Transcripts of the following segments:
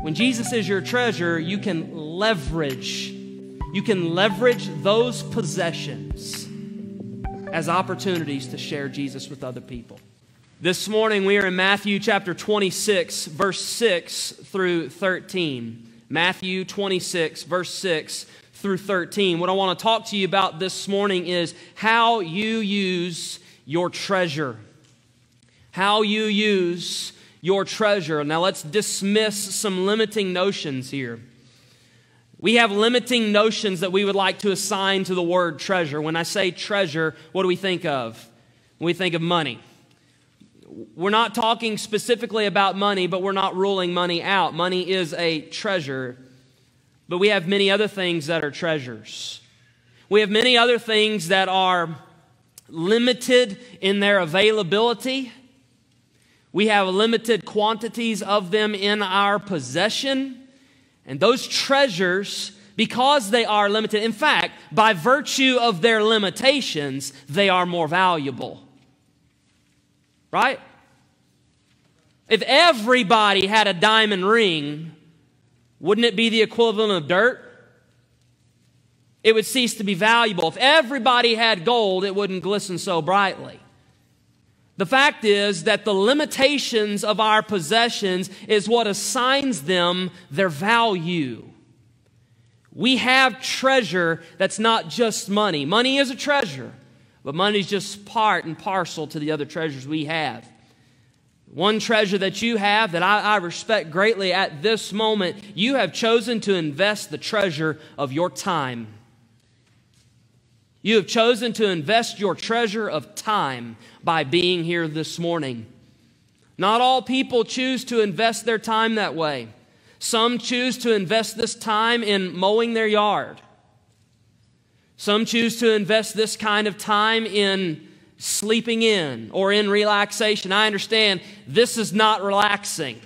When Jesus is your treasure, you can leverage those possessions as opportunities to share Jesus with other people. This morning we are in Matthew chapter 26, verse 6 through 13. Matthew 26, verse 6 through 13. What I want to talk to you about this morning is how you use your treasure. How you use your treasure. Now let's dismiss some limiting notions here. We have limiting notions that we would like to assign to the word treasure. When I say treasure, what do we think of? We think of money. We're not talking specifically about money, but we're not ruling money out. Money is a treasure, but we have many other things that are treasures. We have many other things that are limited in their availability. We have limited quantities of them in our possession. And those treasures, because they are limited, in fact, by virtue of their limitations, they are more valuable. Right? If everybody had a diamond ring, wouldn't it be the equivalent of dirt? It would cease to be valuable. If everybody had gold, it wouldn't glisten so brightly. The fact is that the limitations of our possessions is what assigns them their value. We have treasure that's not just money. Money is a treasure, but money is just part and parcel to the other treasures we have. One treasure that you have that I respect greatly at this moment, you have chosen to invest the treasure of your time. You have chosen to invest your treasure of time by being here this morning. Not all people choose to invest their time that way. Some choose to invest this time in mowing their yard. Some choose to invest this kind of time in sleeping in or in relaxation. I understand this is not relaxing.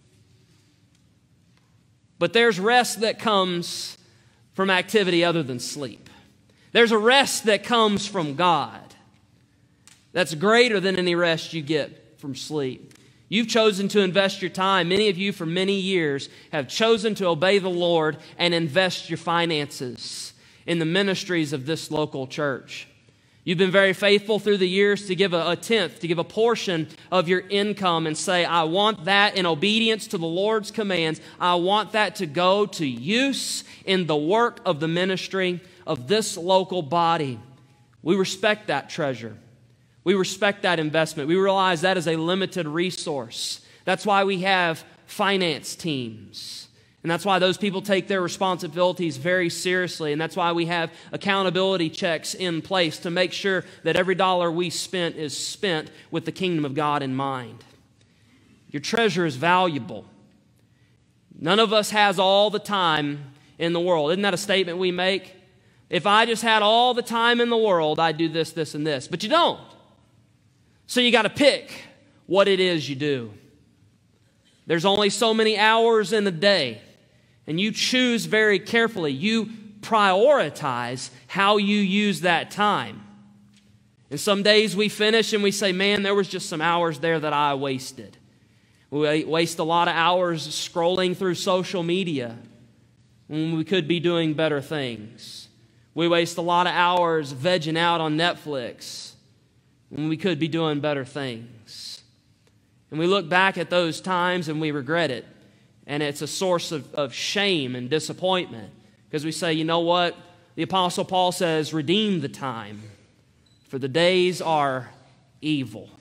But there's rest that comes from activity other than sleep. There's a rest that comes from God that's greater than any rest you get from sleep. You've chosen to invest your time. Many of you for many years have chosen to obey the Lord and invest your finances in the ministries of this local church. You've been very faithful through the years to give a tenth, to give a portion of your income and say, I want that in obedience to the Lord's commands. I want that to go to use in the work of the ministry of this local body. We respect that treasure. We respect that investment. We realize that is a limited resource. That's why we have finance teams. And that's why those people take their responsibilities very seriously. And that's why we have accountability checks in place to make sure that every dollar we spent is spent with the kingdom of God in mind. Your treasure is valuable. None of us has all the time in the world. Isn't that a statement we make? If I just had all the time in the world, I'd do this, this, and this. But you don't. So you got to pick what it is you do. There's only so many hours in a day. And you choose very carefully. You prioritize how you use that time. And some days we finish and we say, man, there was just some hours there that I wasted. We waste a lot of hours scrolling through social media when we could be doing better things. We waste a lot of hours vegging out on Netflix when we could be doing better things. And we look back at those times and we regret it. And it's a source of shame and disappointment because we say, you know what? The Apostle Paul says, redeem the time, for the days are evil.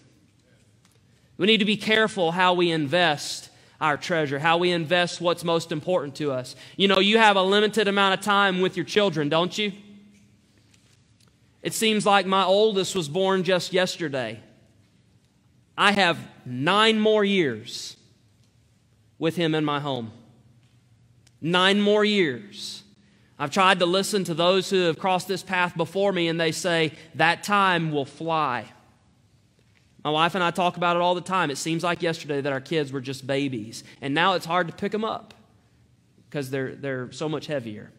We need to be careful how we invest our treasure, how we invest what's most important to us. You know, you have a limited amount of time with your children, don't you? It seems like my oldest was born just yesterday. I have 9 more years with him in my home. 9 more years. I've tried to listen to those who have crossed this path before me, and they say, that time will fly. My wife and I talk about it all the time. It seems like yesterday that our kids were just babies, and now it's hard to pick them up because they're so much heavier.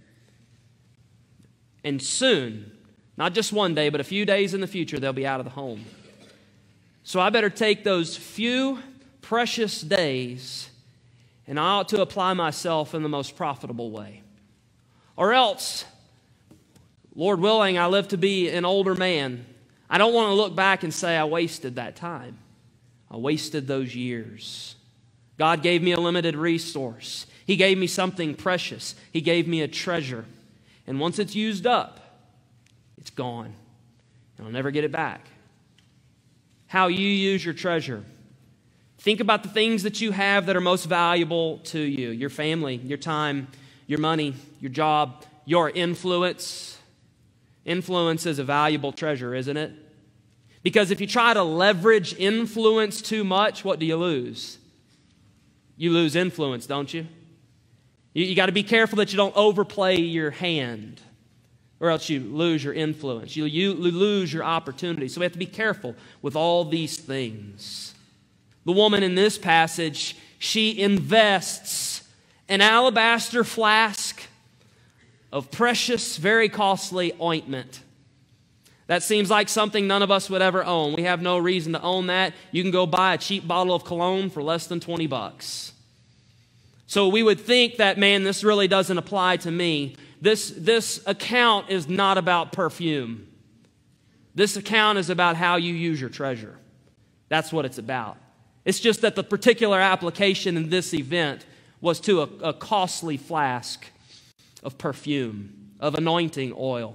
And soon, not just one day, but a few days in the future, they'll be out of the home. So I better take those few precious days and I ought to apply myself in the most profitable way. Or else, Lord willing, I live to be an older man. I don't want to look back and say I wasted that time. I wasted those years. God gave me a limited resource. He gave me something precious. He gave me a treasure. And once it's used up, it's gone. And I'll never get it back. How you use your treasure. Think about the things that you have that are most valuable to you. Your family, your time, your money, your job, your influence. Influence is a valuable treasure, isn't it? Because if you try to leverage influence too much, what do you lose? You lose influence, don't you? You got to be careful that you don't overplay your hand, or else you lose your influence. You lose your opportunity. So we have to be careful with all these things. The woman in this passage, she invests an alabaster flask of precious, very costly ointment. That seems like something none of us would ever own. We have no reason to own that. You can go buy a cheap bottle of cologne for less than $20. So we would think that, man, this really doesn't apply to me. This account is not about perfume. This account is about how you use your treasure. That's what it's about. It's just that the particular application in this event was to a costly flask of perfume, of anointing oil.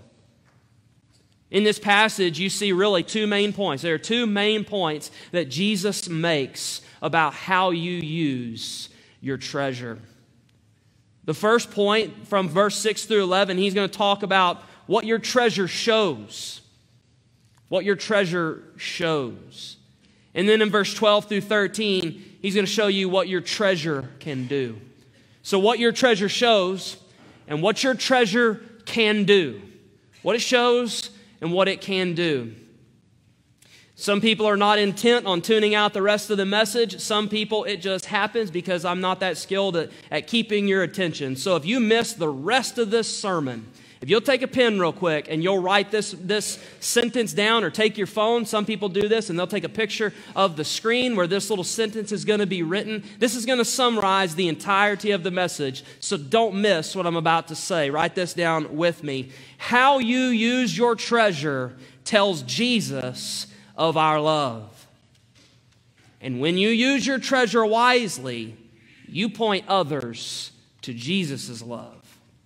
In this passage, you see really two main points. There are two main points that Jesus makes about how you use your treasure. The first point, from verse 6 through 11, he's going to talk about what your treasure shows. What your treasure shows. And then in verse 12 through 13, he's going to show you what your treasure can do. So what your treasure shows and what your treasure can do. What it shows and what it can do. Some people are not intent on tuning out the rest of the message. Some people, it just happens because I'm not that skilled at keeping your attention. So if you miss the rest of this sermon, if you'll take a pen real quick and you'll write this sentence down, or take your phone, some people do this, and they'll take a picture of the screen where this little sentence is going to be written. This is going to summarize the entirety of the message, so don't miss what I'm about to say. Write this down with me. How you use your treasure tells Jesus of our love. And when you use your treasure wisely, you point others to Jesus' love.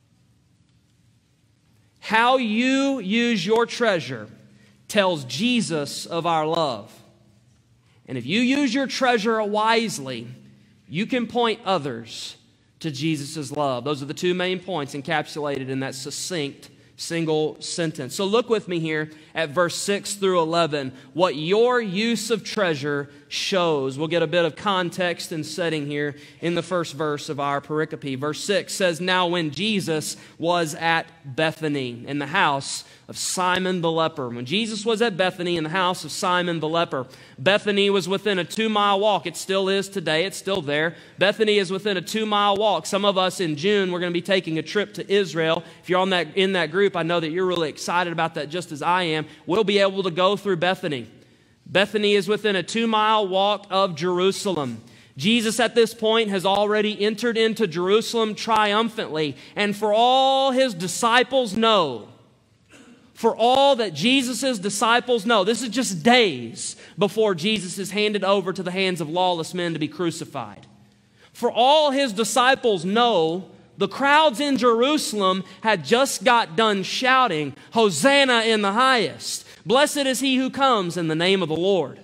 How you use your treasure tells Jesus of our love. And if you use your treasure wisely, you can point others to Jesus' love. Those are the two main points encapsulated in that succinct single sentence. So look with me here at verse 6 through 11, what your use of treasure shows. We'll get a bit of context and setting here in the first verse of our pericope. Verse 6 says, "Now when Jesus was at Bethany, in the house of Simon the leper." When Jesus was at Bethany in the house of Simon the leper, Bethany was within a 2-mile walk. It still is today. It's still there. Bethany is within a 2-mile walk. Some of us in June, we're going to be taking a trip to Israel. If you're in that group, I know that you're really excited about that, just as I am. We'll be able to go through Bethany. Bethany is within a 2-mile walk of Jerusalem. Jesus at this point has already entered into Jerusalem triumphantly. And for all his disciples know, for all that Jesus' disciples know, this is just days before Jesus is handed over to the hands of lawless men to be crucified. For all his disciples know, the crowds in Jerusalem had just got done shouting, "Hosanna in the highest. Blessed is he who comes in the name of the Lord."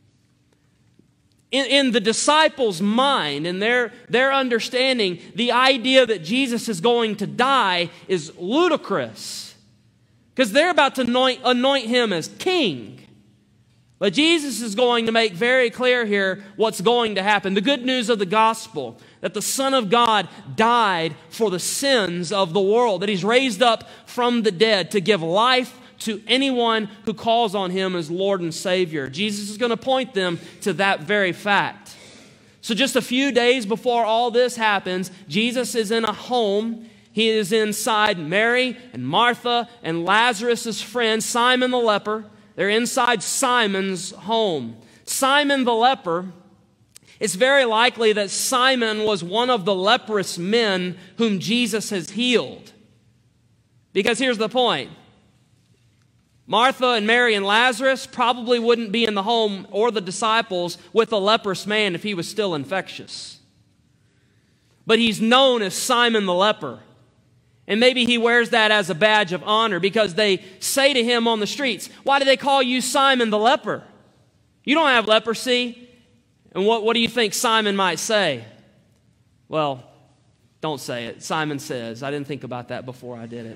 In the disciples' mind and their understanding, the idea that Jesus is going to die is ludicrous, because they're about to anoint him as king. But Jesus is going to make very clear here what's going to happen. The good news of the gospel, that the Son of God died for the sins of the world, that he's raised up from the dead to give life to anyone who calls on him as Lord and Savior. Jesus is going to point them to that very fact. So just a few days before all this happens, Jesus is in a home. He is inside Mary and Martha and Lazarus' friend, Simon the leper. They're inside Simon's home. Simon the leper It's very likely that Simon was one of the leprous men whom Jesus has healed. Because here's the point. Martha and Mary and Lazarus probably wouldn't be in the home or the disciples with a leprous man if he was still infectious. But he's known as Simon the leper. And maybe he wears that as a badge of honor because they say to him on the streets, "Why do they call you Simon the leper? You don't have leprosy." And what do you think Simon might say? Well, don't say it. Simon says. I didn't think about that before I did it.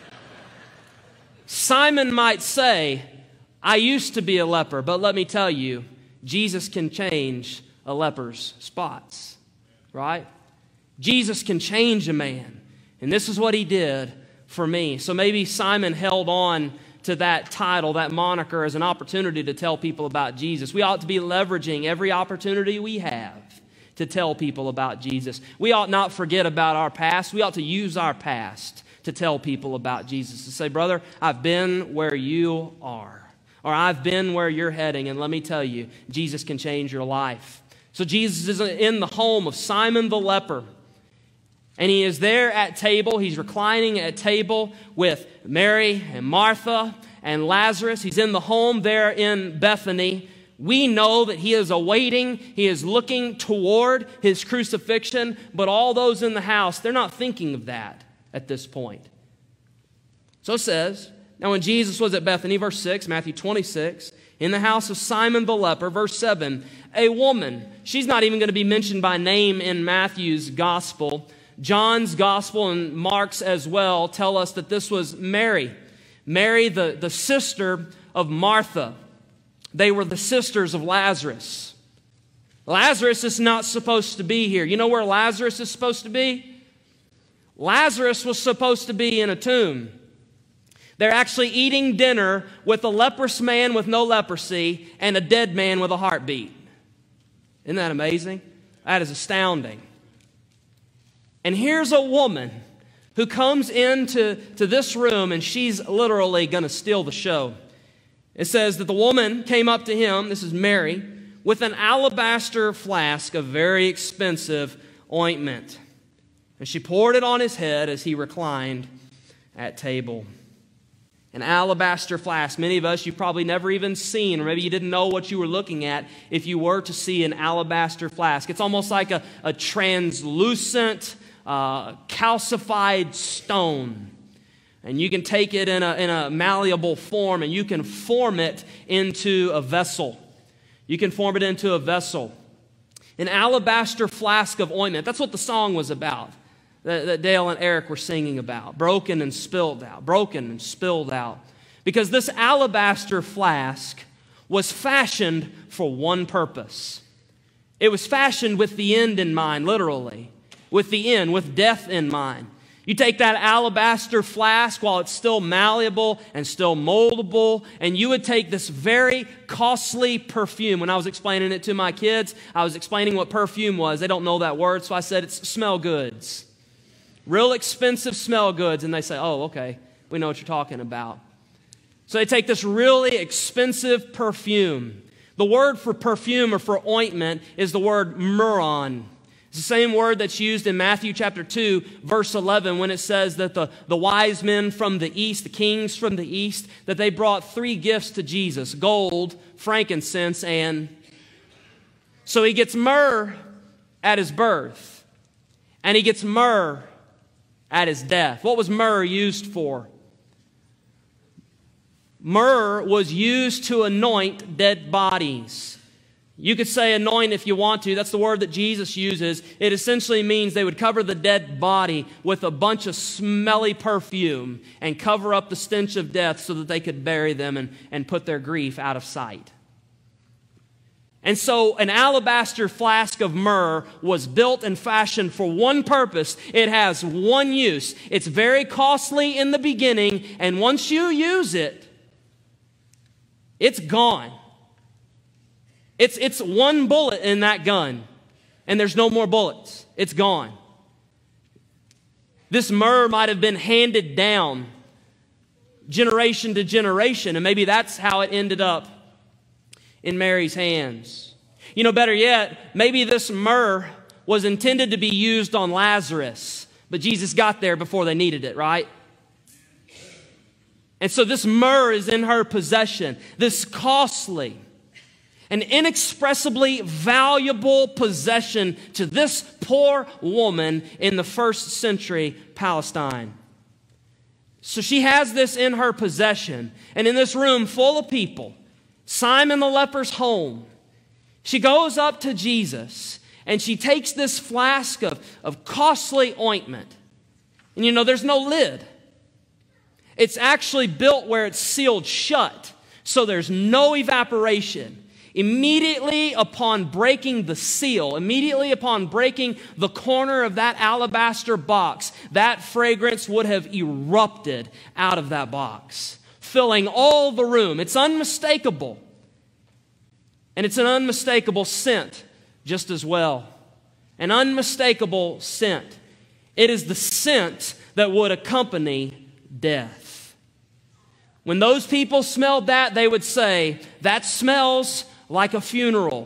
Simon might say, "I used to be a leper, but let me tell you, Jesus can change a leper's spots." Right? Jesus can change a man. And this is what he did for me. So maybe Simon held on to that title, that moniker, as an opportunity to tell people about Jesus. We ought to be leveraging every opportunity we have to tell people about Jesus. We ought not forget about our past. We ought to use our past to tell people about Jesus. To say, "Brother, I've been where you are." Or, "I've been where you're heading, and let me tell you, Jesus can change your life." So Jesus is in the home of Simon the leper. And he is there at table. He's reclining at table with Mary and Martha and Lazarus. He's in the home there in Bethany. We know that he is awaiting, he is looking toward his crucifixion, but all those in the house, they're not thinking of that at this point. So it says, now when Jesus was at Bethany, verse 6, Matthew 26, in the house of Simon the leper, verse 7, a woman, she's not even going to be mentioned by name in Matthew's gospel. John's gospel and Mark's as well tell us that this was Mary. Mary, the sister of Martha. They were the sisters of Lazarus. Lazarus is not supposed to be here. You know where Lazarus is supposed to be? Lazarus was supposed to be in a tomb. They're actually eating dinner with a leprous man with no leprosy and a dead man with a heartbeat. Isn't that amazing? That is astounding. And here's a woman who comes into this room, and she's literally going to steal the show. It says that the woman came up to him, this is Mary, with an alabaster flask of very expensive ointment. And she poured it on his head as he reclined at table. An alabaster flask. Many of us, you've probably never even seen, or maybe you didn't know what you were looking at if you were to see an alabaster flask. It's almost like a translucent, calcified stone. And you can take it in a malleable form and you can form it into a vessel. You can form it into a vessel. An alabaster flask of ointment. That's what the song was about that Dale and Eric were singing about. Broken and spilled out. Broken and spilled out. Because this alabaster flask was fashioned for one purpose. It was fashioned with the end in mind, literally. With the end, with death in mind. You take that alabaster flask while it's still malleable and still moldable, and you would take this very costly perfume. When I was explaining it to my kids, I was explaining what perfume was. They don't know that word, so I said it's smell goods. Real expensive smell goods. And they say, "Oh, okay, we know what you're talking about." So they take this really expensive perfume. The word for perfume or for ointment is the word myrrh. It's the same word that's used in Matthew chapter 2, verse 11, when it says that the wise men from the east, the kings from the east, that they brought 3 gifts to Jesus: gold, frankincense, and... So he gets myrrh at his birth, and he gets myrrh at his death. What was myrrh used for? Myrrh was used to anoint dead bodies. You could say anoint if you want to. That's the word that Jesus uses. It essentially means they would cover the dead body with a bunch of smelly perfume and cover up the stench of death so that they could bury them and put their grief out of sight. And so an alabaster flask of myrrh was built and fashioned for one purpose. It has one use. It's very costly in the beginning, and once you use it, it's gone. It's one bullet in that gun, and there's no more bullets. It's gone. This myrrh might have been handed down generation to generation, and maybe that's how it ended up in Mary's hands. You know, better yet, maybe this myrrh was intended to be used on Lazarus, but Jesus got there before they needed it, right? And so this myrrh is in her possession, this costly and inexpressibly valuable possession to this poor woman in the first century Palestine. So she has this in her possession, and in this room full of people, Simon the leper's home, she goes up to Jesus and she takes this flask of costly ointment. And you know, there's no lid. It's actually built where it's sealed shut, so there's no evaporation. Immediately upon breaking the seal, immediately upon breaking the corner of that alabaster box, that fragrance would have erupted out of that box, filling all the room. It's unmistakable. And it's an unmistakable scent just as well. An unmistakable scent. It is the scent that would accompany death. When those people smelled that, they would say, that smells like a funeral.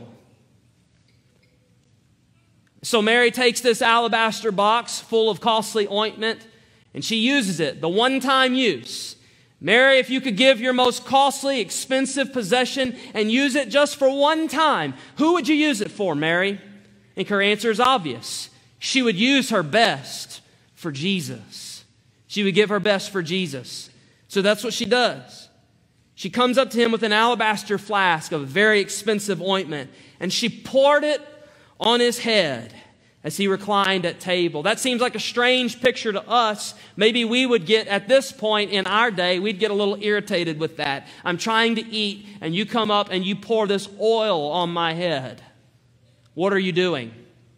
So Mary takes this alabaster box full of costly ointment and she uses it, the one-time use. Mary, if you could give your most costly, expensive possession and use it just for one time, who would you use it for, Mary? And her answer is obvious. She would use her best for Jesus. She would give her best for Jesus. So that's what she does. She comes up to him with an alabaster flask of very expensive ointment, and she poured it on his head as he reclined at table. That seems like a strange picture to us. Maybe we would get, at this point in our day, we'd get a little irritated with that. I'm trying to eat, and you come up and you pour this oil on my head. What are you doing?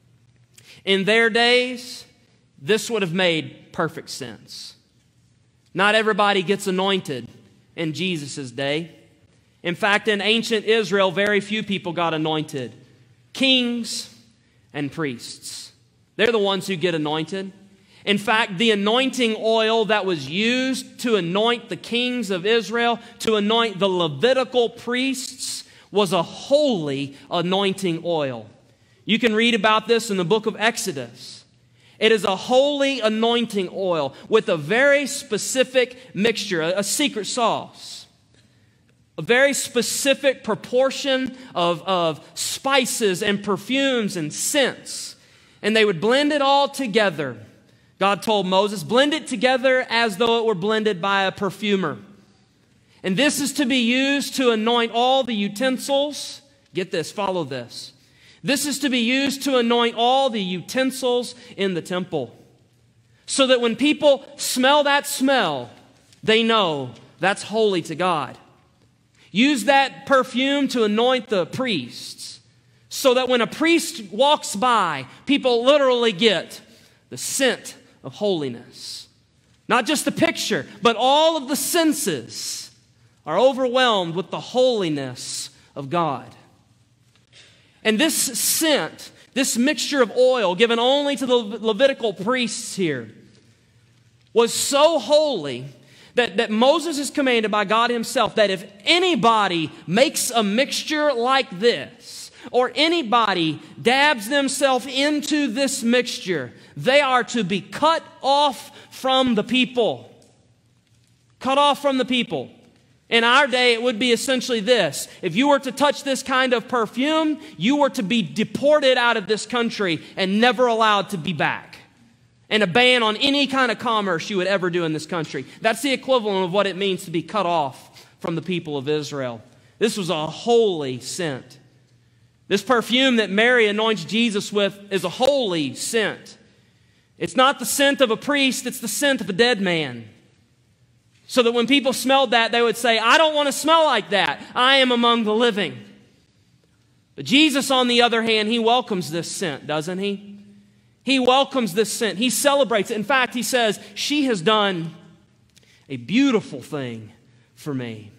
In their days, this would have made perfect sense. Not everybody gets anointed in Jesus' day. In fact, in ancient Israel, very few people got anointed. Kings and priests. They're the ones who get anointed. In fact, the anointing oil that was used to anoint the kings of Israel, to anoint the Levitical priests, was a holy anointing oil. You can read about this in the book of Exodus. It is a holy anointing oil with a very specific mixture, a secret sauce. A very specific proportion of spices and perfumes and scents. And they would blend it all together. God told Moses, blend it together as though it were blended by a perfumer. And this is to be used to anoint all the utensils. Get this, follow this. This is to be used to anoint all the utensils in the temple. So that when people smell that smell, they know that's holy to God. Use that perfume to anoint the priests. So that when a priest walks by, people literally get the scent of holiness. Not just the picture, but all of the senses are overwhelmed with the holiness of God. And this scent, this mixture of oil given only to the Levitical priests here, was so holy that Moses is commanded by God himself that if anybody makes a mixture like this, or anybody dabs themselves into this mixture, they are to be cut off from the people. Cut off from the people. In our day, it would be essentially this. If you were to touch this kind of perfume, you were to be deported out of this country and never allowed to be back. And a ban on any kind of commerce you would ever do in this country. That's the equivalent of what it means to be cut off from the people of Israel. This was a holy scent. This perfume that Mary anoints Jesus with is a holy scent. It's not the scent of a priest, it's the scent of a dead man. So that when people smelled that, they would say, I don't want to smell like that. I am among the living. But Jesus, on the other hand, he welcomes this scent, doesn't he? He welcomes this scent. He celebrates it. In fact, he says, she has done a beautiful thing for me.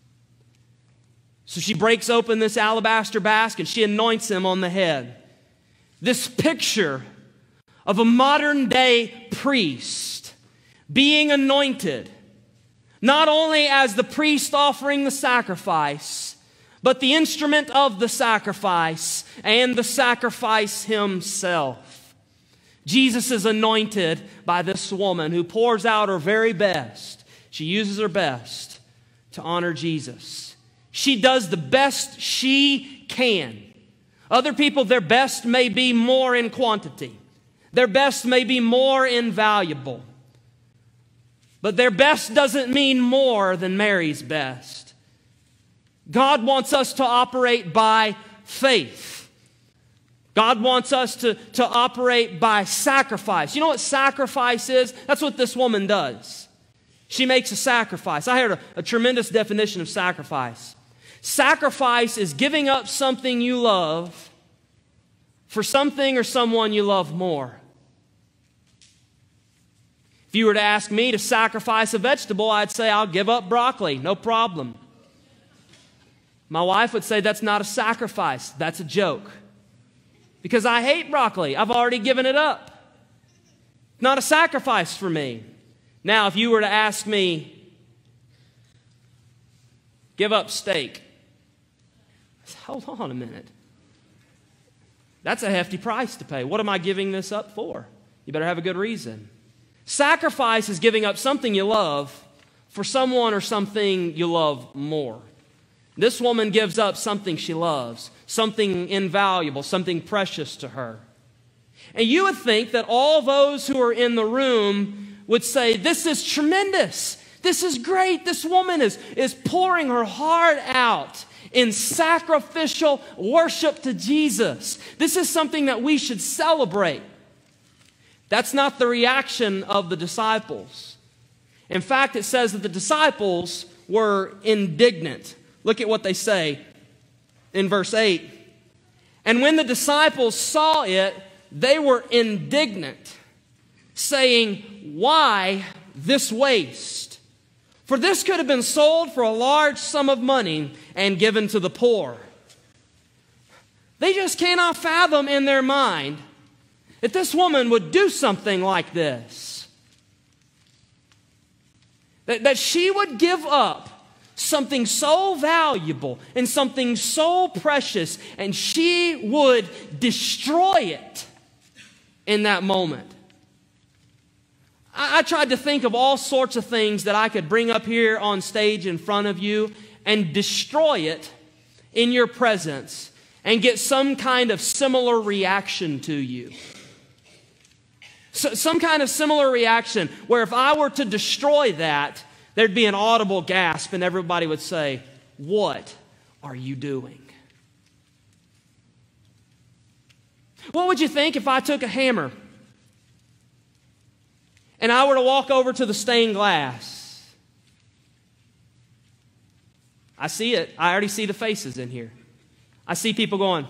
So she breaks open this alabaster basket and she anoints him on the head. This picture of a modern day priest being anointed, not only as the priest offering the sacrifice, but the instrument of the sacrifice and the sacrifice himself. Jesus is anointed by this woman who pours out her very best. She uses her best to honor Jesus. She does the best she can. Other people, their best may be more in quantity. Their best may be more invaluable. But their best doesn't mean more than Mary's best. God wants us to operate by faith. God wants us to operate by sacrifice. You know what sacrifice is? That's what this woman does. She makes a sacrifice. I heard a tremendous definition of sacrifice. Sacrifice is giving up something you love for something or someone you love more. If you were to ask me to sacrifice a vegetable, I'd say I'll give up broccoli, no problem. My wife would say that's not a sacrifice, that's a joke. Because I hate broccoli. I've already given it up. Not a sacrifice for me. Now, if you were to ask me, give up steak. I said, hold on a minute. That's a hefty price to pay. What am I giving this up for? You better have a good reason. Sacrifice is giving up something you love for someone or something you love more. This woman gives up something she loves, something invaluable, something precious to her. And you would think that all those who are in the room would say, this is tremendous. This is great. This woman is pouring her heart out in sacrificial worship to Jesus. This is something that we should celebrate. That's not the reaction of the disciples. In fact, it says that the disciples were indignant. Look at what they say in verse 8. And when the disciples saw it, they were indignant, saying, why this waste? For this could have been sold for a large sum of money and given to the poor. They just cannot fathom in their mind that this woman would do something like this. That she would give up something so valuable and something so precious, and she would destroy it in that moment. I tried to think of all sorts of things that I could bring up here on stage in front of you and destroy it in your presence and get some kind of similar reaction to you. So, some kind of similar reaction where if I were to destroy that, there'd be an audible gasp and everybody would say, what are you doing? What would you think if I took a hammer and I were to walk over to the stained glass? I see it. I already see the faces in here. I see people going,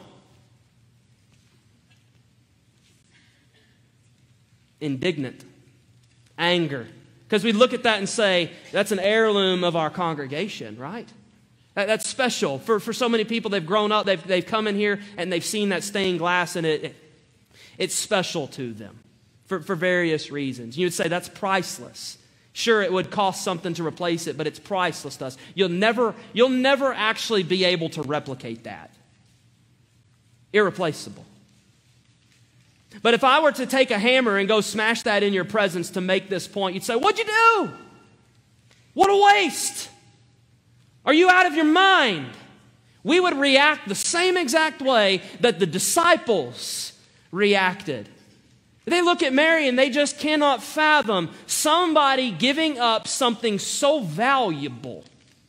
indignant, anger. Because we look at that and say, that's an heirloom of our congregation, right? That's special. For so many people, they've grown up, they've come in here, and they've seen that stained glass, and it's special to them for various reasons. You would say, that's priceless. Sure, it would cost something to replace it, but it's priceless to us. You'll never actually be able to replicate that. Irreplaceable. But if I were to take a hammer and go smash that in your presence to make this point, you'd say, what'd you do? What a waste. Are you out of your mind? We would react the same exact way that the disciples reacted. They look at Mary and they just cannot fathom somebody giving up something so valuable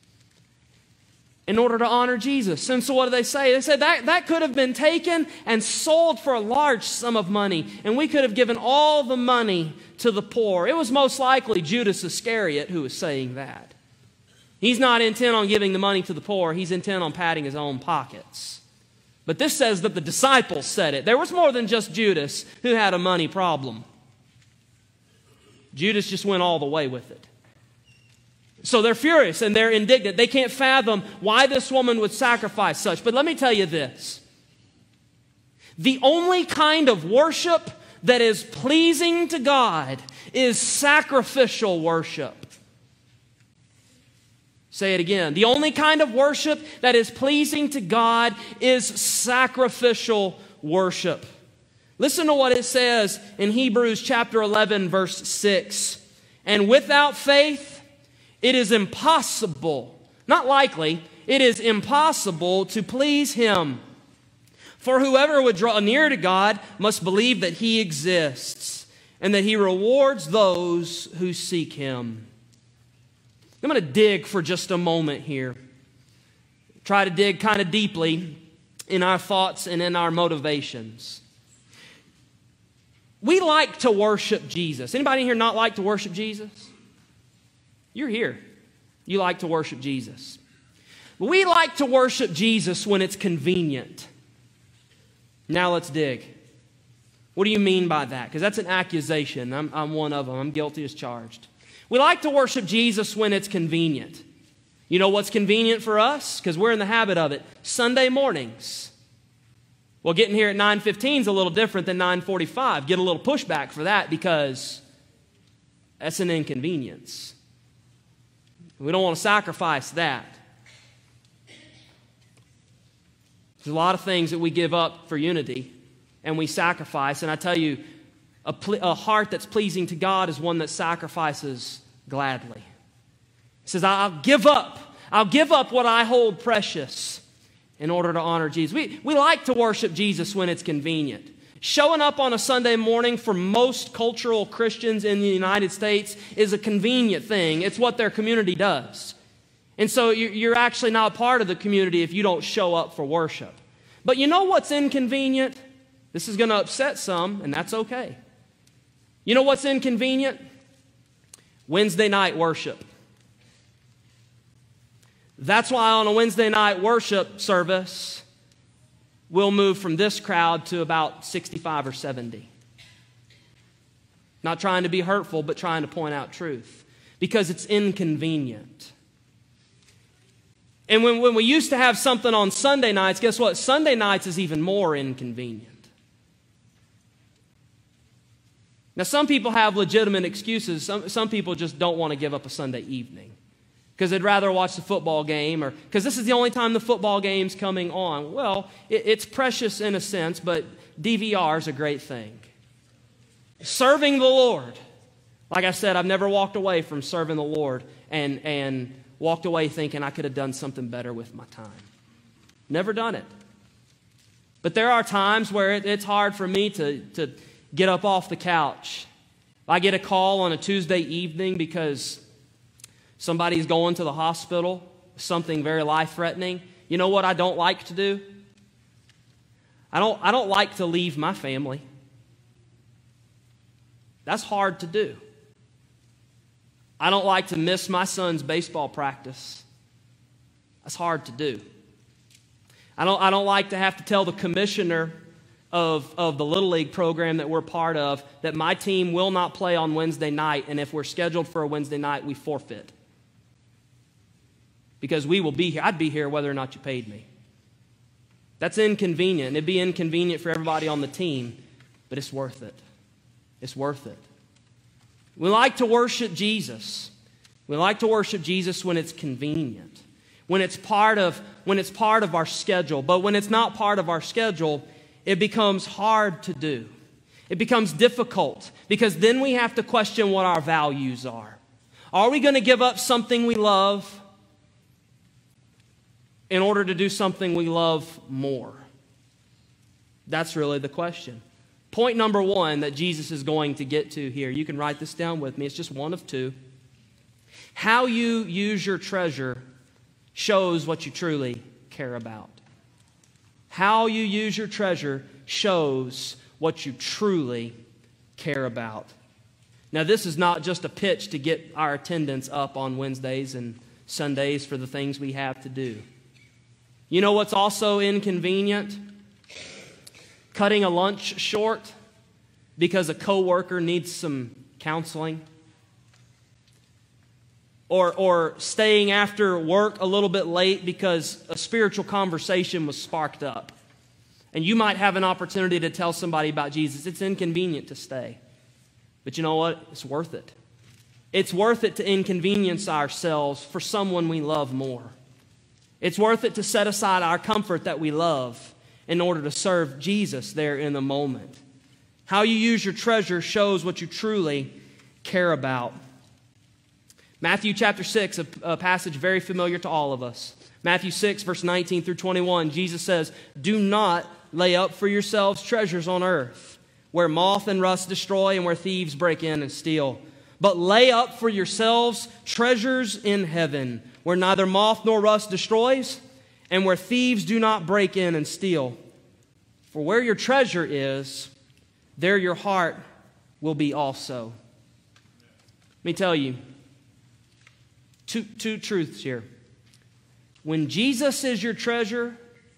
in order to honor Jesus. And so what do they say? They said that could have been taken and sold for a large sum of money, and we could have given all the money to the poor. It was most likely Judas Iscariot who was saying that. He's not intent on giving the money to the poor. He's intent on padding his own pockets. But this says that the disciples said it. There was more than just Judas who had a money problem. Judas just went all the way with it. So they're furious and they're indignant. They can't fathom why this woman would sacrifice such. But let me tell you this. The only kind of worship that is pleasing to God is sacrificial worship. Say it again. The only kind of worship that is pleasing to God is sacrificial worship. Listen to what it says in Hebrews chapter 11, verse 6. And without faith, it is impossible, not likely, it is impossible to please Him. For whoever would draw near to God must believe that He exists and that He rewards those who seek Him. I'm going to dig for just a moment here. Try to dig kind of deeply in our thoughts and in our motivations. We like to worship Jesus. Anybody in here not like to worship Jesus? You're here. You like to worship Jesus. We like to worship Jesus when it's convenient. Now let's dig. What do you mean by that? Because that's an accusation. I'm one of them. I'm guilty as charged. We like to worship Jesus when it's convenient. You know what's convenient for us? Because we're in the habit of it. Sunday mornings. Well, getting here at 9:15 is a little different than 9:45. Get a little pushback for that because that's an inconvenience. We don't want to sacrifice that. There's a lot of things that we give up for unity and we sacrifice. And I tell you, a heart that's pleasing to God is one that sacrifices gladly. He says, I'll give up what I hold precious in order to honor Jesus. We like to worship Jesus when it's convenient. Showing up on a Sunday morning for most cultural Christians in the United States is a convenient thing. It's what their community does. And so you're actually not part of the community if you don't show up for worship. But you know what's inconvenient? This is going to upset some, and that's okay. You know what's inconvenient? Wednesday night worship. That's why on a Wednesday night worship service, we'll move from this crowd to about 65 or 70. Not trying to be hurtful, but trying to point out truth. Because it's inconvenient. And when we used to have something on Sunday nights, guess what? Sunday nights is even more inconvenient. Now, some people have legitimate excuses. Some people just don't want to give up a Sunday evening because they'd rather watch the football game or because this is the only time the football game's coming on. Well, it's precious in a sense, but DVR is a great thing. Serving the Lord. Like I said, I've never walked away from serving the Lord and walked away thinking I could have done something better with my time. Never done it. But there are times where it's hard for me to get up off the couch. If I get a call on a Tuesday evening because somebody's going to the hospital, something very life-threatening, you know what I don't like to do? I don't like to leave my family. That's hard to do. I don't like to miss my son's baseball practice. That's hard to do. I don't like to have to tell the commissioner of the Little League program that we're part of that my team will not play on Wednesday night, and if we're scheduled for a Wednesday night, we forfeit. Because we will be here. I'd be here whether or not you paid me. That's inconvenient. It'd be inconvenient for everybody on the team, but it's worth it. It's worth it. We like to worship Jesus. We like to worship Jesus when it's convenient, when it's part of our schedule. But when it's not part of our schedule, it becomes hard to do. It becomes difficult because then we have to question what our values are. Are we going to give up something we love in order to do something we love more? That's really the question. Point number one that Jesus is going to get to here. You can write this down with me. It's just one of two. How you use your treasure shows what you truly care about. How you use your treasure shows what you truly care about. Now, this is not just a pitch to get our attendance up on Wednesdays and Sundays for the things we have to do. You know what's also inconvenient? Cutting a lunch short because a coworker needs some counseling. Or staying after work a little bit late because a spiritual conversation was sparked up. And you might have an opportunity to tell somebody about Jesus. It's inconvenient to stay. But you know what? It's worth it. It's worth it to inconvenience ourselves for someone we love more. It's worth it to set aside our comfort that we love in order to serve Jesus there in the moment. How you use your treasure shows what you truly care about. Matthew chapter 6, a passage very familiar to all of us. Matthew 6, verse 19 through 21, Jesus says, "Do not lay up for yourselves treasures on earth, where moth and rust destroy and where thieves break in and steal. But lay up for yourselves treasures in heaven, where neither moth nor rust destroys, and where thieves do not break in and steal. For where your treasure is, there your heart will be also." Let me tell you, two truths here. When Jesus is your treasure,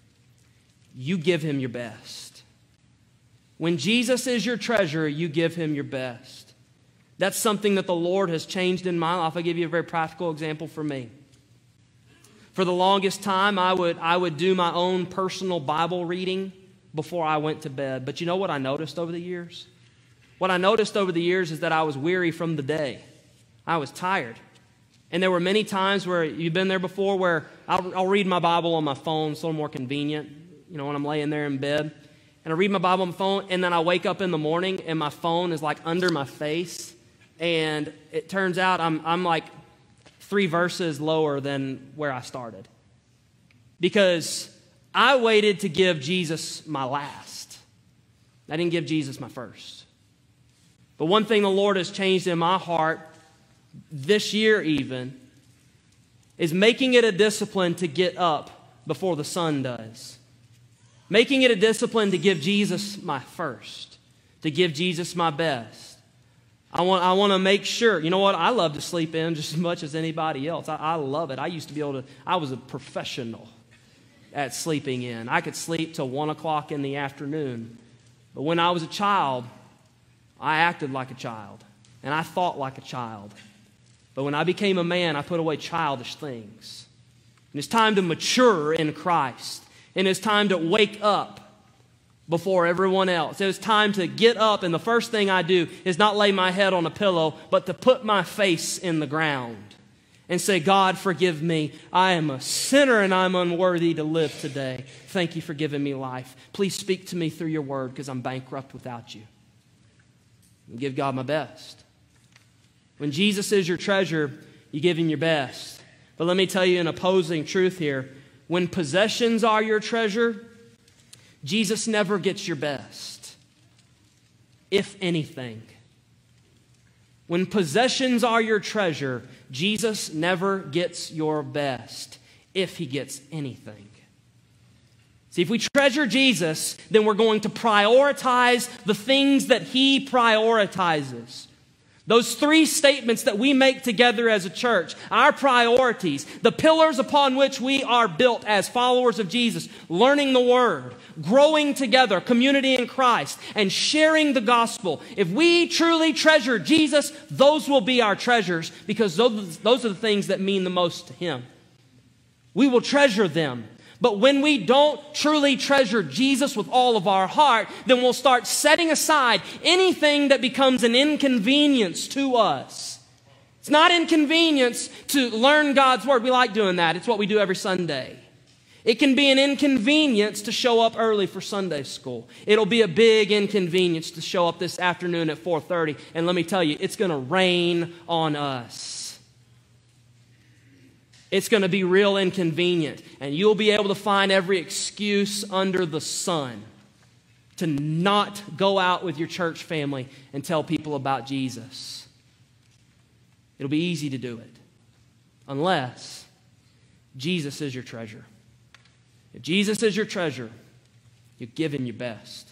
you give him your best. When Jesus is your treasure, you give him your best. That's something that the Lord has changed in my life. I'll give you a very practical example for me. For the longest time, I would do my own personal Bible reading before I went to bed. But you know what I noticed over the years? What I noticed over the years is that I was weary from the day. I was tired. And there were many times where you've been there before where I'll read my Bible on my phone. It's a little more convenient, when I'm laying there in bed. And I read my Bible on my phone, and then I wake up in the morning, and my phone is like under my face. And it turns out I'm like 3 verses lower than where I started. Because I waited to give Jesus my last. I didn't give Jesus my first. But one thing the Lord has changed in my heart this year even is making it a discipline to get up before the sun does. Making it a discipline to give Jesus my first, to give Jesus my best. I want to make sure, you know what, I love to sleep in just as much as anybody else. I love it. I used to be able to, I was a professional at sleeping in. I could sleep till 1 o'clock in the afternoon. But when I was a child, I acted like a child, and I thought like a child. But when I became a man, I put away childish things. And it's time to mature in Christ. And it's time to wake up before everyone else. It's time to get up, and the first thing I do is not lay my head on a pillow, but to put my face in the ground and say, "God, forgive me. I am a sinner and I'm unworthy to live today. Thank you for giving me life. Please speak to me through your word because I'm bankrupt without you." And give God my best. When Jesus is your treasure, you give him your best. But let me tell you an opposing truth here. When possessions are your treasure, Jesus never gets your best, if anything. When possessions are your treasure, Jesus never gets your best, if he gets anything. See, if we treasure Jesus, then we're going to prioritize the things that he prioritizes. Those 3 statements that we make together as a church, our priorities, the pillars upon which we are built as followers of Jesus, learning the Word, growing together, community in Christ, and sharing the gospel. If we truly treasure Jesus, those will be our treasures because those are the things that mean the most to him. We will treasure them. But when we don't truly treasure Jesus with all of our heart, then we'll start setting aside anything that becomes an inconvenience to us. It's not inconvenience to learn God's Word. We like doing that. It's what we do every Sunday. It can be an inconvenience to show up early for Sunday school. It'll be a big inconvenience to show up this afternoon at 4:30. And let me tell you, it's going to rain on us. It's going to be real inconvenient, and you'll be able to find every excuse under the sun to not go out with your church family and tell people about Jesus. It'll be easy to do it, unless Jesus is your treasure. If Jesus is your treasure, you give him your best.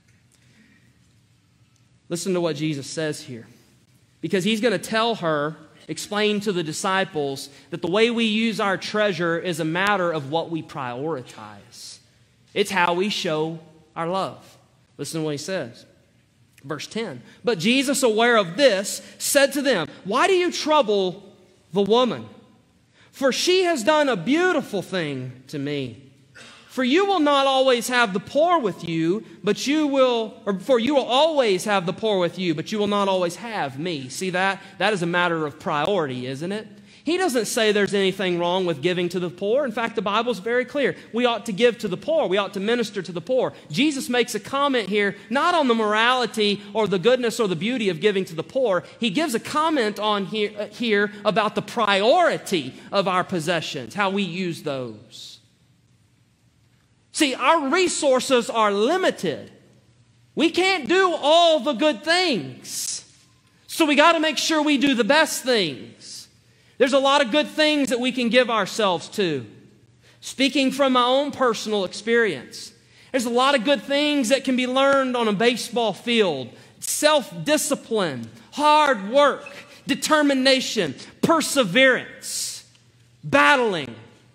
Listen to what Jesus says here, because he's going to tell her, explain to the disciples that the way we use our treasure is a matter of what we prioritize. It's how we show our love. Listen to what he says. Verse 10. But Jesus, aware of this, said to them, "Why do you trouble the woman? For she has done a beautiful thing to me. For you will not always have the poor with you, but you will, or for you will always have the poor with you, but you will not always have me. See that? That is a matter of priority, isn't it? He doesn't say there's anything wrong with giving to the poor. In fact, the Bible's very clear. We ought to give to the poor. We ought to minister to the poor. Jesus makes a comment here, not on the morality or the goodness or the beauty of giving to the poor. He gives a comment on here about the priority of our possessions, how we use those. See, our resources are limited. We can't do all the good things. So we got to make sure we do the best things. There's a lot of good things that we can give ourselves to. Speaking from my own personal experience, there's a lot of good things that can be learned on a baseball field. Self-discipline, hard work, determination, perseverance, battling.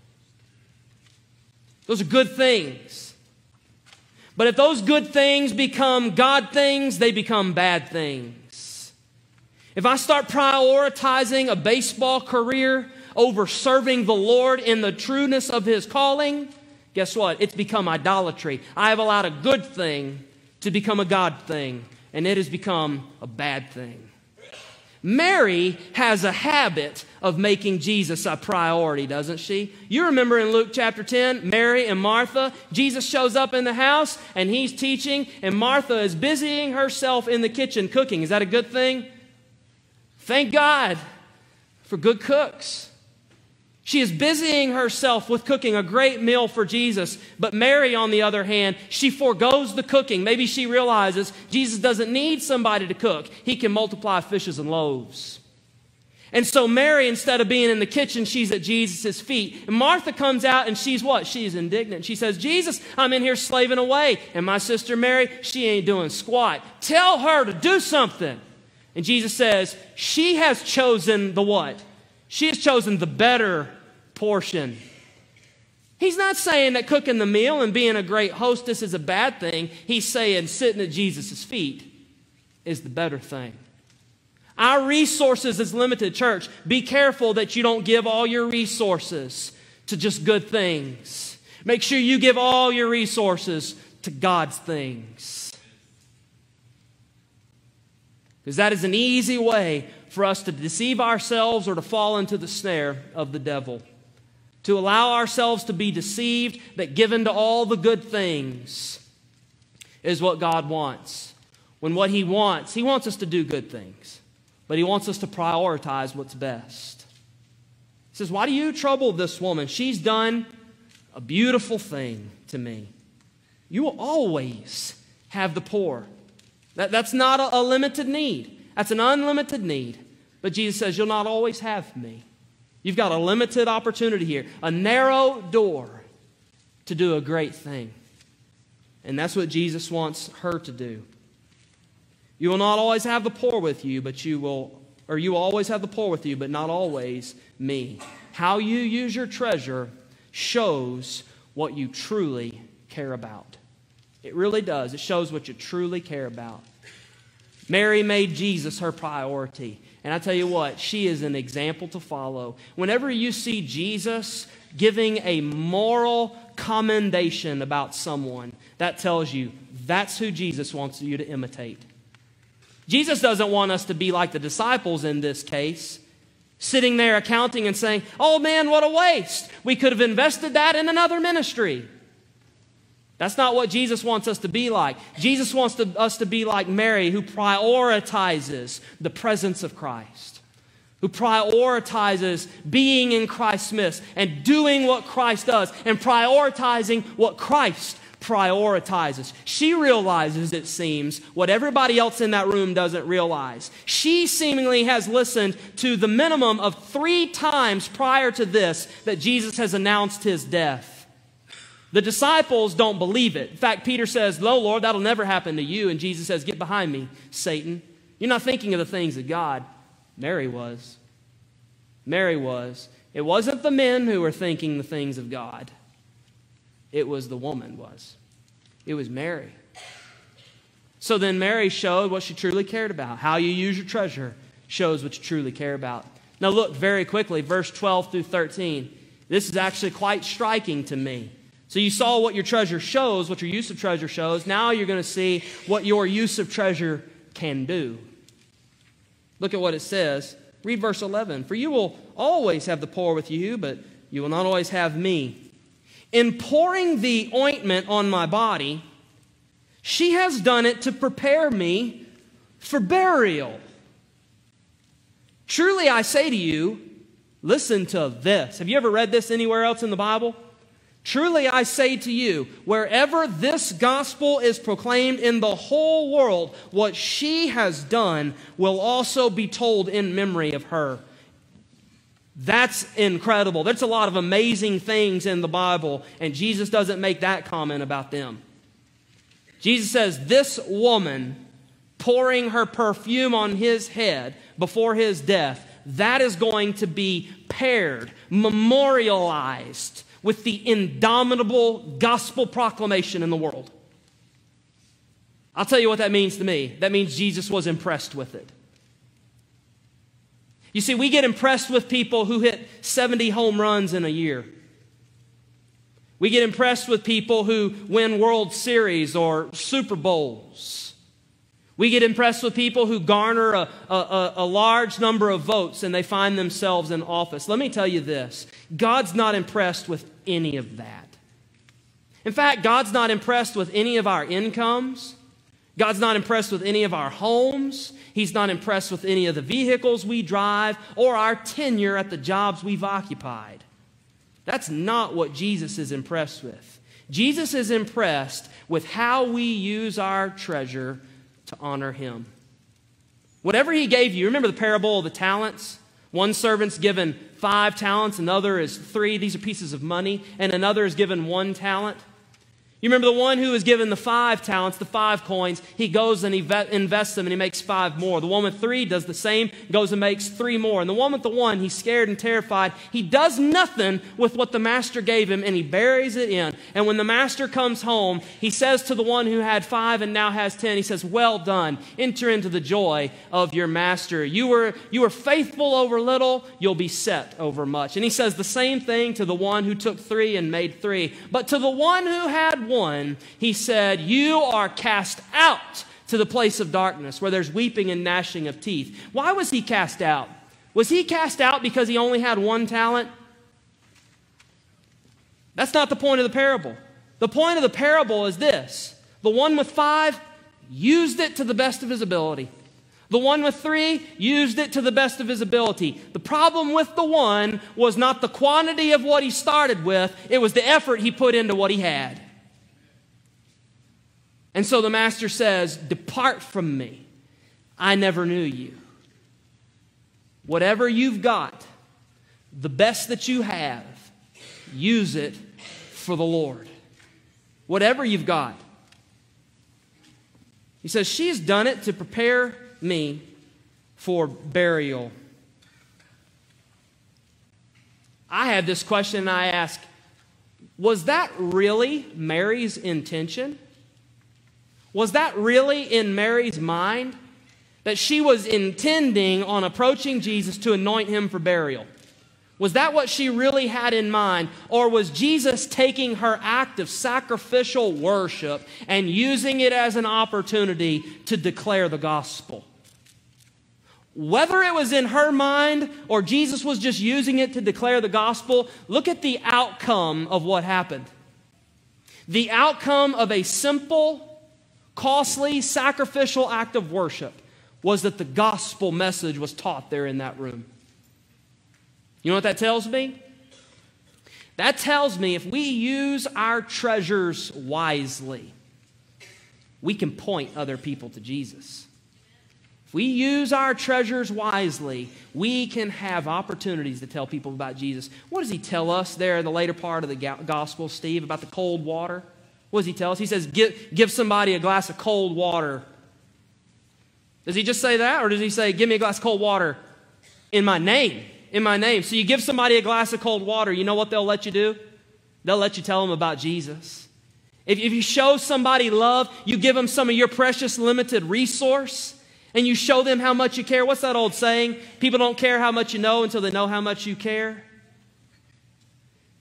Those are good things. But if those good things become God things, they become bad things. If I start prioritizing a baseball career over serving the Lord in the trueness of His calling, guess what? It's become idolatry. I have allowed a good thing to become a God thing, and it has become a bad thing. Mary has a habit of making Jesus a priority, doesn't she? You remember in Luke chapter 10, Mary and Martha, Jesus shows up in the house and He's teaching, and Martha is busying herself in the kitchen cooking. Is that a good thing? Thank God for good cooks. She is busying herself with cooking a great meal for Jesus. But Mary, on the other hand, she forgoes the cooking. Maybe she realizes Jesus doesn't need somebody to cook. He can multiply fishes and loaves. And so Mary, instead of being in the kitchen, she's at Jesus' feet. And Martha comes out and she's what? She's indignant. She says, Jesus, I'm in here slaving away. And my sister Mary, she ain't doing squat. Tell her to do something. And Jesus says, she has chosen the what? She has chosen the better portion. He's not saying that cooking the meal and being a great hostess is a bad thing. He's saying sitting at Jesus' feet is the better thing. Our resources is limited, church. Be careful that you don't give all your resources to just good things. Make sure you give all your resources to God's things. Because that is an easy way for us to deceive ourselves or to fall into the snare of the devil. To allow ourselves to be deceived that given to all the good things is what God wants. When what He wants us to do good things. But He wants us to prioritize what's best. He says, why do you trouble this woman? She's done a beautiful thing to me. You will always have the poor. That's not a limited need. That's an unlimited need. But Jesus says, you'll not always have me. You've got a limited opportunity here, a narrow door to do a great thing. And that's what Jesus wants her to do. You will not always have the poor with you, but you will always have the poor with you, but not always me. How you use your treasure shows what you truly care about. It really does. It shows what you truly care about. Mary made Jesus her priority. And I tell you what, she is an example to follow. Whenever you see Jesus giving a moral commendation about someone, that tells you that's who Jesus wants you to imitate. Jesus doesn't want us to be like the disciples in this case, sitting there accounting and saying, oh man, what a waste. We could have invested that in another ministry. That's not what Jesus wants us to be like. Jesus wants us to be like Mary, who prioritizes the presence of Christ, who prioritizes being in Christ's midst and doing what Christ does and prioritizing what Christ prioritizes. She realizes, it seems, what everybody else in that room doesn't realize. She seemingly has listened to the minimum of 3 times prior to this that Jesus has announced His death. The disciples don't believe it. In fact, Peter says, no, Lord, that'll never happen to you. And Jesus says, get behind me, Satan. You're not thinking of the things of God. Mary was. Mary was. It wasn't the men who were thinking the things of God. It was the woman was. It was Mary. So then Mary showed what she truly cared about. How you use your treasure shows what you truly care about. Now look very quickly, verse 12 through 13. This is actually quite striking to me. So you saw what your treasure shows, what your use of treasure shows. Now you're going to see what your use of treasure can do. Look at what it says. Read verse 11. For you will always have the poor with you, but you will not always have me. In pouring the ointment on my body, she has done it to prepare me for burial. Truly I say to you, listen to this. Have you ever read this anywhere else in the Bible? Truly I say to you, wherever this gospel is proclaimed in the whole world, what she has done will also be told in memory of her. That's incredible. There's a lot of amazing things in the Bible, and Jesus doesn't make that comment about them. Jesus says, this woman pouring her perfume on his head before his death, that is going to be paired, memorialized with the indomitable gospel proclamation in the world. I'll tell you what that means to me. That means Jesus was impressed with it. You see, we get impressed with people who hit 70 home runs in a year. We get impressed with people who win World Series or Super Bowls. We get impressed with people who garner a large number of votes and they find themselves in office. Let me tell you this. God's not impressed with any of that. In fact, God's not impressed with any of our incomes. God's not impressed with any of our homes. He's not impressed with any of the vehicles we drive or our tenure at the jobs we've occupied. That's not what Jesus is impressed with. Jesus is impressed with how we use our treasure to honor him. Whatever he gave you, remember the parable of the talents? One servant's given 5 talents, another is 3. These are pieces of money. And another is given 1 talent. You remember the one who is given the 5 talents, the 5 coins, he goes and he invests them and he makes 5 more. The one with 3 does the same, goes and makes 3 more. And the one with the 1, he's scared and terrified. He does nothing with what the master gave him and he buries it in. And when the master comes home, he says to the one who had 5 and now has 10, he says, well done, enter into the joy of your master. You were faithful over little, you'll be set over much. And he says the same thing to the one who took 3 and made 3. But to the one who had 1, he said, you are cast out to the place of darkness where there's weeping and gnashing of teeth. Why was he cast out? Was he cast out because he only had 1 talent? That's not the point of the parable. The point of the parable is this. The one with 5 used it to the best of his ability. The one with 3 used it to the best of his ability. The problem with the one was not the quantity of what he started with, it was the effort he put into what he had. And so the master says, depart from me. I never knew you. Whatever you've got, the best that you have, use it for the Lord. Whatever you've got. He says, she's done it to prepare me for burial. I had this question and I asked, was that really Mary's intention? Was that really in Mary's mind? That she was intending on approaching Jesus to anoint him for burial? Was that what she really had in mind? Or was Jesus taking her act of sacrificial worship and using it as an opportunity to declare the gospel? Whether it was in her mind or Jesus was just using it to declare the gospel, look at the outcome of what happened. The outcome of a simple, costly, sacrificial act of worship was that the gospel message was taught there in that room. You know what that tells me? That tells me if we use our treasures wisely, we can point other people to Jesus. If we use our treasures wisely, we can have opportunities to tell people about Jesus. What does he tell us there in the later part of the gospel, Steve, about the cold water? What does he tell us? He says, give somebody a glass of cold water. Does he just say that? Or does he say, give me a glass of cold water in my name? In my name. So you give somebody a glass of cold water, you know what they'll let you do? They'll let you tell them about Jesus. If you show somebody love, you give them some of your precious limited resource, and you show them how much you care. What's that old saying? People don't care how much you know until they know how much you care.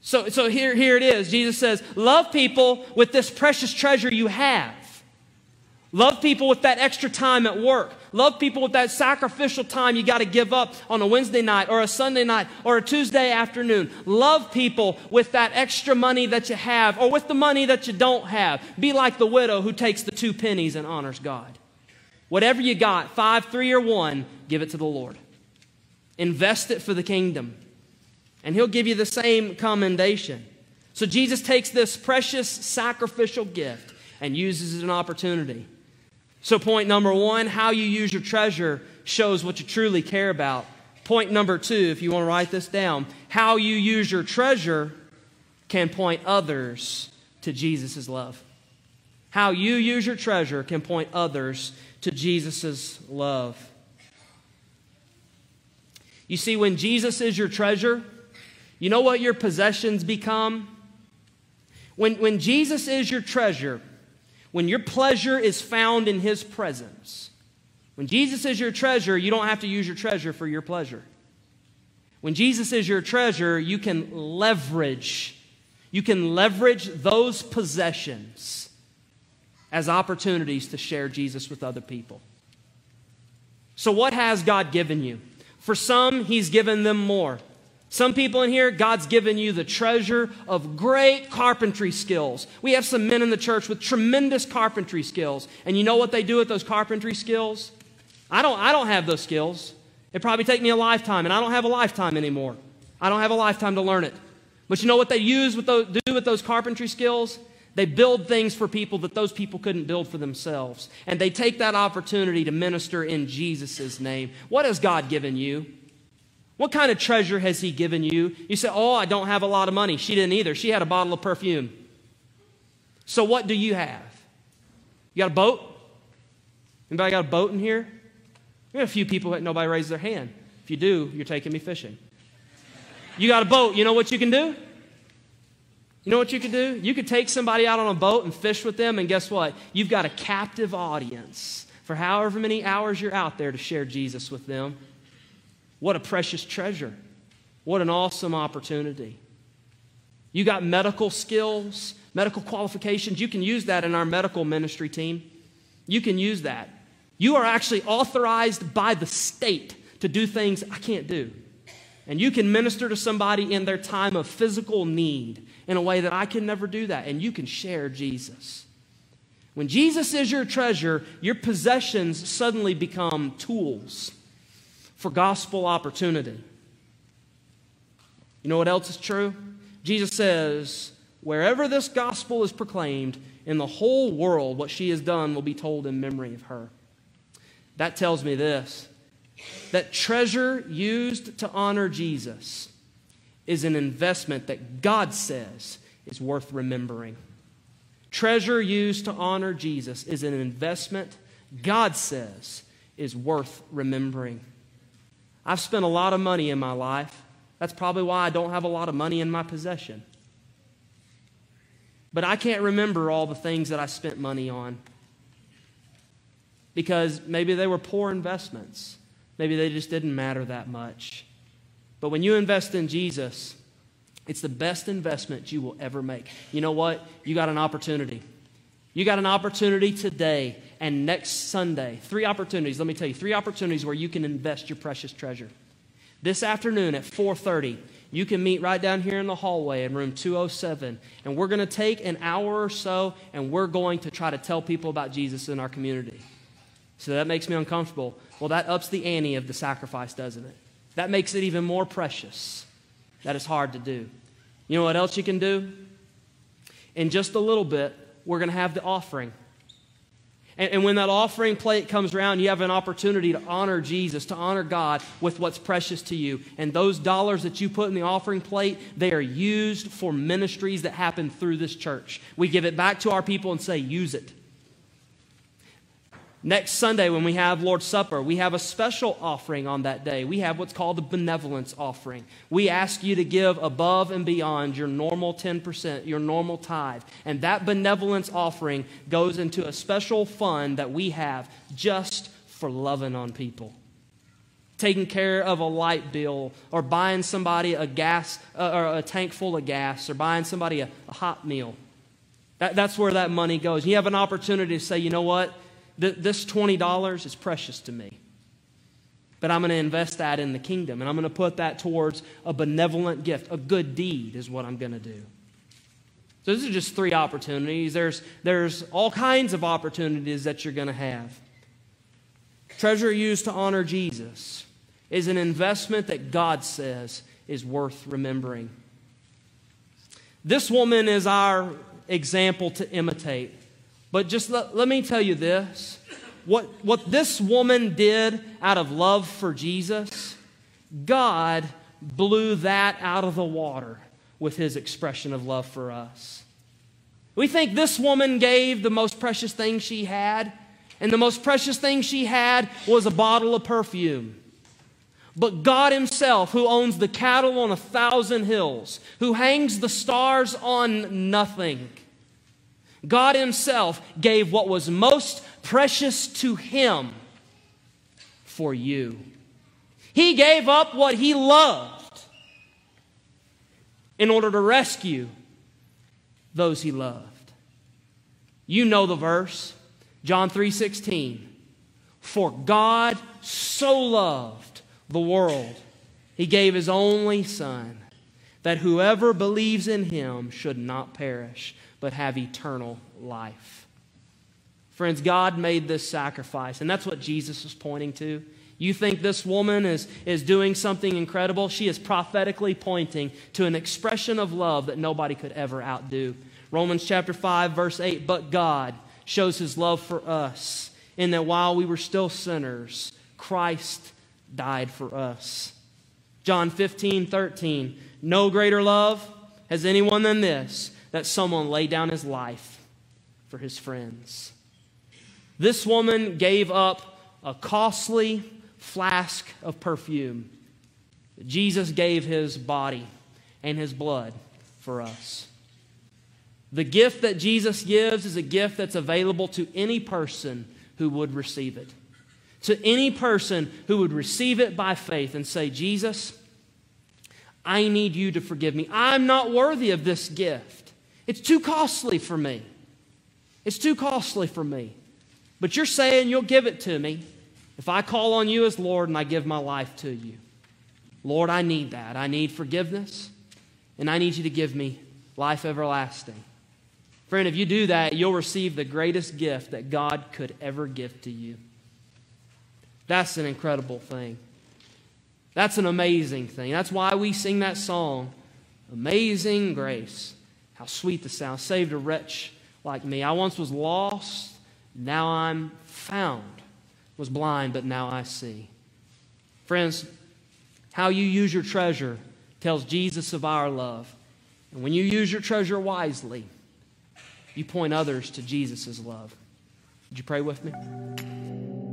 So here it is. Jesus says, love people with this precious treasure you have. Love people with that extra time at work. Love people with that sacrificial time you got to give up on a Wednesday night or a Sunday night or a Tuesday afternoon. Love people with that extra money that you have or with the money that you don't have. Be like the widow who takes the 2 pennies and honors God. Whatever you got, 5, 3, or 1, give it to the Lord. Invest it for the kingdom. And He'll give you the same commendation. So Jesus takes this precious sacrificial gift and uses it as an opportunity. So point number 1, how you use your treasure shows what you truly care about. Point number 2, if you want to write this down, how you use your treasure can point others to Jesus' love. How you use your treasure can point others to Jesus' love. You see, when Jesus is your treasure, you know what your possessions become? When Jesus is your treasure, when your pleasure is found in His presence, when Jesus is your treasure, you don't have to use your treasure for your pleasure. When Jesus is your treasure, you can leverage those possessions as opportunities to share Jesus with other people. So what has God given you? For some, He's given them more. Some people in here, God's given you the treasure of great carpentry skills. We have some men in the church with tremendous carpentry skills. And you know what they do with those carpentry skills? I don't have those skills. It'd probably take me a lifetime, and I don't have a lifetime anymore. I don't have a lifetime to learn it. But you know what they do with those carpentry skills? They build things for people that those people couldn't build for themselves. And they take that opportunity to minister in Jesus' name. What has God given you? What kind of treasure has He given you? You say, oh, I don't have a lot of money. She didn't either. She had a bottle of perfume. So what do you have? You got a boat? Anybody got a boat in here? We have a few people that nobody raised their hand. If you do, you're taking me fishing. You got a boat. You know what you can do? You know what you could do? You could take somebody out on a boat and fish with them, and guess what? You've got a captive audience for however many hours you're out there to share Jesus with them. What a precious treasure. What an awesome opportunity. You got medical skills, medical qualifications. You can use that in our medical ministry team. You can use that. You are actually authorized by the state to do things I can't do. And you can minister to somebody in their time of physical need in a way that I can never do that. And you can share Jesus. When Jesus is your treasure, your possessions suddenly become tools for gospel opportunity. You know what else is true? Jesus says, wherever this gospel is proclaimed in the whole world, what she has done will be told in memory of her. That tells me this, that treasure used to honor Jesus is an investment that God says is worth remembering. Treasure used to honor Jesus is an investment God says is worth remembering. I've spent a lot of money in my life. That's probably why I don't have a lot of money in my possession. But I can't remember all the things that I spent money on because maybe they were poor investments. Maybe they just didn't matter that much. But when you invest in Jesus, it's the best investment you will ever make. You know what? You got an opportunity. You got an opportunity today and next Sunday. 3 opportunities. Let me tell you, 3 opportunities where you can invest your precious treasure. This afternoon at 4:30, you can meet right down here in the hallway in room 207. And we're going to take an hour or so and we're going to try to tell people about Jesus in our community. So that makes me uncomfortable. Well, that ups the ante of the sacrifice, doesn't it? That makes it even more precious. That is hard to do. You know what else you can do? In just a little bit, we're going to have the offering. And when that offering plate comes around, you have an opportunity to honor Jesus, to honor God with what's precious to you. And those dollars that you put in the offering plate, they are used for ministries that happen through this church. We give it back to our people and say, use it. Next Sunday when we have Lord's Supper, we have a special offering on that day. We have what's called the benevolence offering. We ask you to give above and beyond your normal 10%, your normal tithe. And that benevolence offering goes into a special fund that we have just for loving on people. taking care of a light bill, or buying somebody a gas or a tank full of gas, or buying somebody a hot meal. That's where that money goes. You have an opportunity to say, you know what? This $20 is precious to me. But I'm going to invest that in the kingdom, and I'm going to put that towards a benevolent gift. A good deed is what I'm going to do. So these are just 3 opportunities. There's all kinds of opportunities that you're going to have. Treasure used to honor Jesus is an investment that God says is worth remembering. This woman is our example to imitate. But just let me tell you this. What this woman did out of love for Jesus, God blew that out of the water with His expression of love for us. We think this woman gave the most precious thing she had, and the most precious thing she had was a bottle of perfume. But God Himself, who owns the cattle on 1,000 hills, who hangs the stars on nothing, God Himself gave what was most precious to Him for you. He gave up what He loved in order to rescue those He loved. You know the verse, John 3:16. For God so loved the world, He gave His only Son, that whoever believes in Him should not perish, but have eternal life. Friends, God made this sacrifice, and that's what Jesus is pointing to. You think this woman is doing something incredible? She is prophetically pointing to an expression of love that nobody could ever outdo. Romans chapter 5, verse 8, but God shows His love for us in that while we were still sinners, Christ died for us. John 15:13, no greater love has anyone than this, that someone lay down his life for his friends. This woman gave up a costly flask of perfume. Jesus gave His body and His blood for us. The gift that Jesus gives is a gift that's available to any person who would receive it. To any person who would receive it by faith and say, Jesus, I need You to forgive me. I'm not worthy of this gift. It's too costly for me. It's too costly for me. But You're saying You'll give it to me if I call on You as Lord and I give my life to You. Lord, I need that. I need forgiveness, and I need You to give me life everlasting. Friend, if you do that, you'll receive the greatest gift that God could ever give to you. That's an incredible thing. That's an amazing thing. That's why we sing that song, Amazing Grace. How sweet the sound, saved a wretch like me. I once was lost, now I'm found. Was blind, but now I see. Friends, how you use your treasure tells Jesus of our love. And when you use your treasure wisely, you point others to Jesus' love. Would you pray with me?